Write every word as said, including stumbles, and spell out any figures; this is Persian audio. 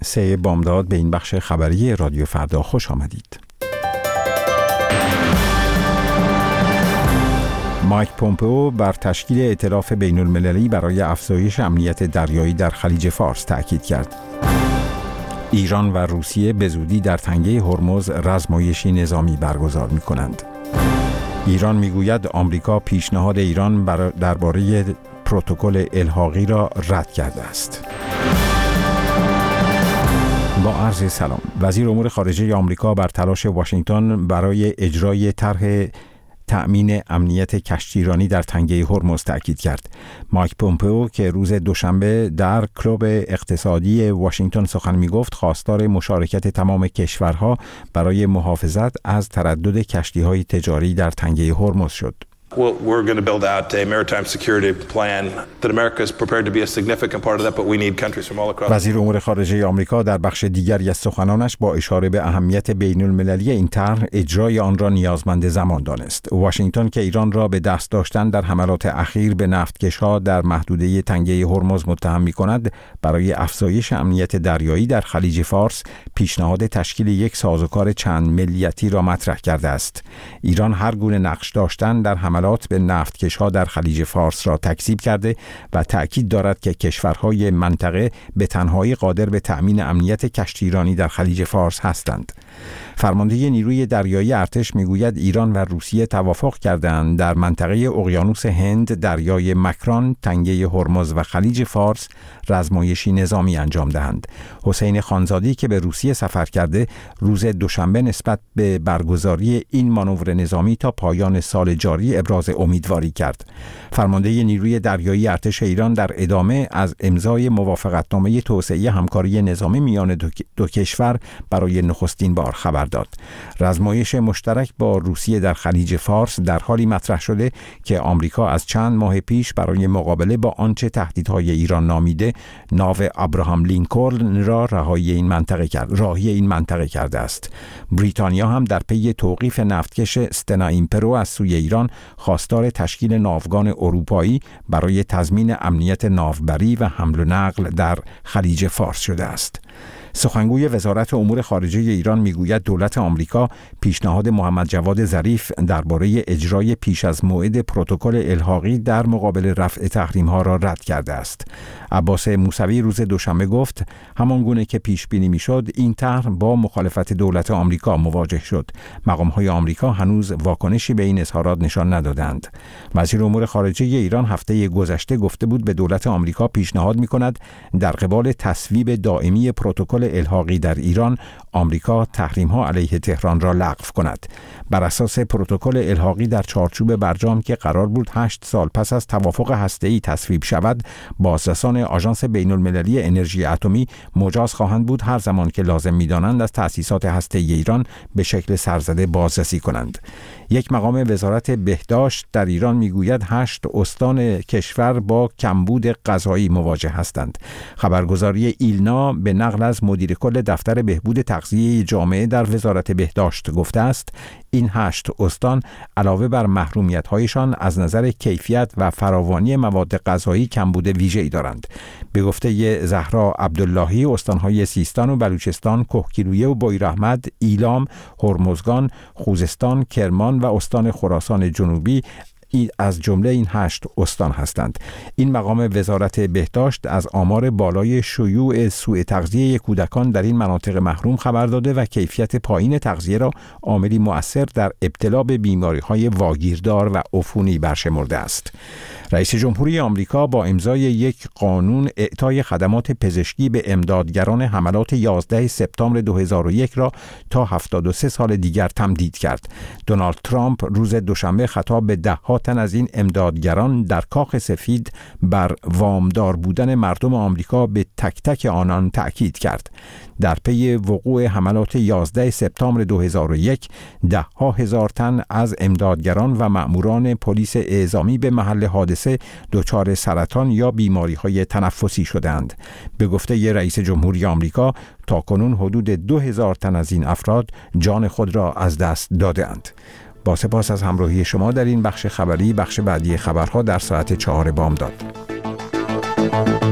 سه بامداد به این بخش خبری رادیو فردا خوش آمدید. مایک پومپئو بر تشکیل ائتلاف بین المللی برای افزایش امنیت دریایی در خلیج فارس تأکید کرد. ایران و روسیه به زودی در تنگه هرمز رزمایشی نظامی برگزار می‌کنند. ایران می‌گوید آمریکا پیشنهاد ایران درباره پروتکل الحاقی را رد کرده است. با عرض سلام. وزیر امور خارجه آمریکا بر تلاش واشنگتن برای اجرای طرح تأمین امنیت کشتیرانی در تنگه هرمز تأکید کرد. مایک پومپئو که روز دوشنبه در کلوب اقتصادی واشنگتن سخن می‌گفت، خواستار مشارکت تمام کشورها برای محافظت از تردد کشتی‌های تجاری در تنگه هرمز شد. Well, we're going to build out a maritime security plan that America is prepared to be a significant part of that, but we need countries from all across. وزیر امور خارجه آمریکا در بخش دیگری از سخنانش با اشاره به اهمیت بین المللی این طرح، اجرای آن را نیازمند زمان دانست. واشنگتن که ایران را به دست داشتن در حملات اخیر به نفتکش‌ها در محدوده تنگه هرمز متهم می‌کند، برای افزایش امنیت دریایی در خلیج فارس پیشنهاد تشکیل یک سازوکار چند ملیتی را مطرح کرده است. ایران هر گونه نقش داشتن در حملات به نفتکش‌ها در خلیج فارس را تکذیب کرده و تأکید دارد که کشورهای منطقه به تنهایی قادر به تأمین امنیت کشتیرانی در خلیج فارس هستند. فرمانده نیروی دریایی ارتش میگوید ایران و روسیه توافق کردند در منطقه اقیانوس هند، دریای مکران، تنگه هرمز و خلیج فارس رزمایشی نظامی انجام دهند. حسین خانزادی که به روسیه سفر کرده، روز دوشنبه نسبت به برگزاری این مانور نظامی تا پایان سال جاری ابراز امیدواری کرد. فرمانده نیروی دریایی ارتش ایران در ادامه از امضای موافقتنامه توسعه همکاری نظامی میان دو, دو کشور برای نخستین بار خبر داد. رزمایش مشترک با روسیه در خلیج فارس در حالی مطرح شده که آمریکا از چند ماه پیش برای مقابله با آنچه تهدیدهای ایران نامیده ناو ابراهام لینکلن را رهایی این منطقه کرد راهی این منطقه کرده است. بریتانیا هم در پی توقیف نفتکش استنا ایمپرو از سوی ایران خواستار تشکیل ناوگان اروپایی برای تضمین امنیت ناوبری و حمل و نقل در خلیج فارس شده است. سخنگوی وزارت امور خارجه ایران میگوید دولت آمریکا پیشنهاد محمد جواد ظریف درباره اجرای پیش از موعد پروتکل الحاقی در مقابل رفع تحریم‌ها را رد کرده است. عباس موسوی روز دوشنبه گفت همان گونه که پیش بینی میشد، این طرح با مخالفت دولت آمریکا مواجه شد. مقام‌های آمریکا هنوز واکنشی به این اظهارات نشان ندادند. وزیر امور خارجه ایران هفته گذشته گفته بود به دولت آمریکا پیشنهاد می‌کند در قبال تصویب دائمی پروتکل الحاقی در ایران، آمریکا تحریم‌ها علیه تهران را لغو کند. بر اساس پروتکل الحاقی در چارچوب برجام که قرار بود هشت سال پس از توافق هسته‌ای تصویب شود، بازرسان آژانس بین‌المللی انرژی اتمی مجاز خواهند بود هر زمان که لازم می‌دانند از تأسیسات هسته‌ای ایران به شکل سرزده بازرسی کنند. یک مقام وزارت بهداشت در ایران میگوید هشت استان کشور با کمبود غذایی مواجه هستند. خبرگزاری ایلنا به نقل از مدیر کل دفتر بهبود تغذیه جامعه در وزارت بهداشت گفته است این هشت استان علاوه بر محرومیت‌هایشان از نظر کیفیت و فراوانی مواد غذایی کمبود ویژه‌ای دارند. به گفته زهرا عبداللهی، استان‌های سیستان و بلوچستان، کهگیلویه و بویراحمد، ایلام، هرمزگان، خوزستان، کرمان و استان خراسان جنوبی از جمله این هشت استان هستند. این مقام وزارت بهداشت از آمار بالای شیوع سوء تغذیه کودکان در این مناطق محروم خبر داده و کیفیت پایین تغذیه را عاملی مؤثر در ابتلا به بیماری‌های واگیردار و عفونی برشمرده است. رئیس جمهوری آمریکا با امضای یک قانون اعطای خدمات پزشکی به امدادگران حملات یازده سپتامبر دو هزار و یک را تا هفتاد و سه سال دیگر تمدید کرد. دونالد ترامپ روز دوشنبه خطاب به ده‌ها تن از این امدادگران در کاخ سفید بر وامدار بودن مردم آمریکا به تک تک آنان تأکید کرد. در پی وقوع حملات یازده سپتامبر دو هزار و یک، ده ها هزار تن از امدادگران و مأموران پلیس اعزامی به محل حادثه دچار سرطان یا بیماری‌های تنفسی شدند. به گفته رئیس جمهوری آمریکا، تاکنون حدود دو هزار تن از این افراد جان خود را از دست دادند. با سپاس از همراهی شما در این بخش خبری. بخش بعدی خبرها در ساعت چهار بامداد.